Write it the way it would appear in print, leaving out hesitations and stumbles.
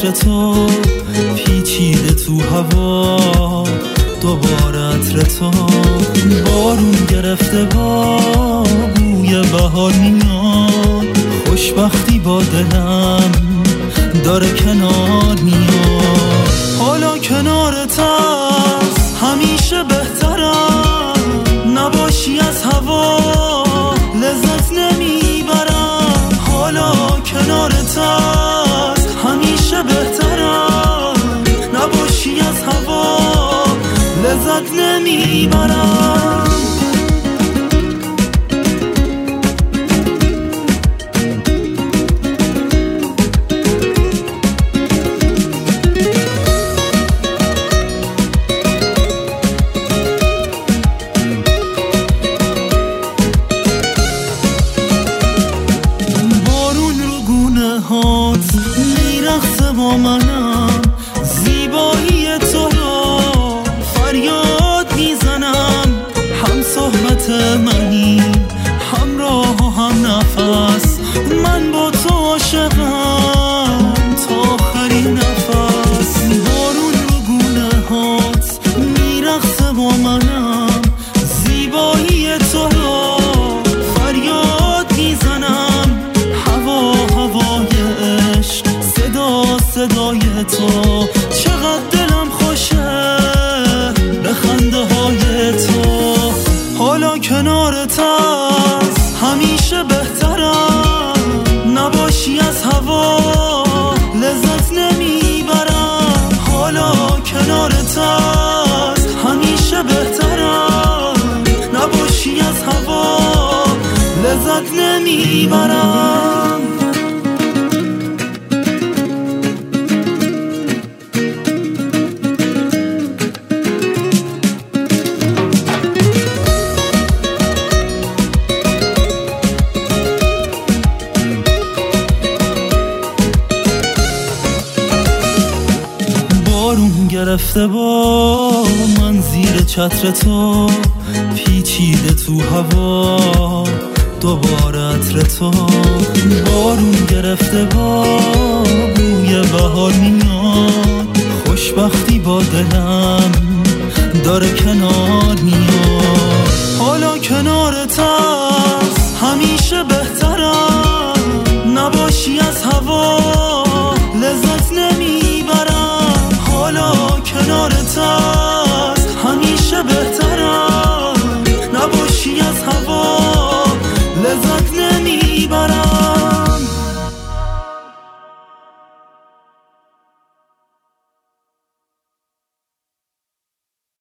عطر تو پیچیده تو هوا، دوباره عطر تو بارون گرفته با بوی بهار میاد، خوشبختی با دلم داره کنار میاد. حالا کنارت هست همیشه بهترم، نباشی از هوا لذت نمیبرم. حالا کنارت هست همیشه بهترم، نباشی از هوا لذت نمیبرم. میرقصه با منم، زیبایی تو را فریاد میزنم. هم صحبت منی، همراه و هم نفس، من با تو عاشقم تا آخرین نفس. بارون رو گونه هات میرقصه با منم، زیبایی تو را فریاد میزنم. هوای عشق، صدای تو، چقدر دلم خوشه به خنده های تو. حالا کنارت هست همیشه بهترم، نباشی از هوا لذت نمیبرم. حالا کنارت هست همیشه بهترم، نباشی از هوا لذت نمیبرم. بارون گرفته با من زیر چتر تو، پیچیده تو هوا، دوباره عطر تو. بارون گرفته با بوی بهار میاد، خوشبختی با دلم داره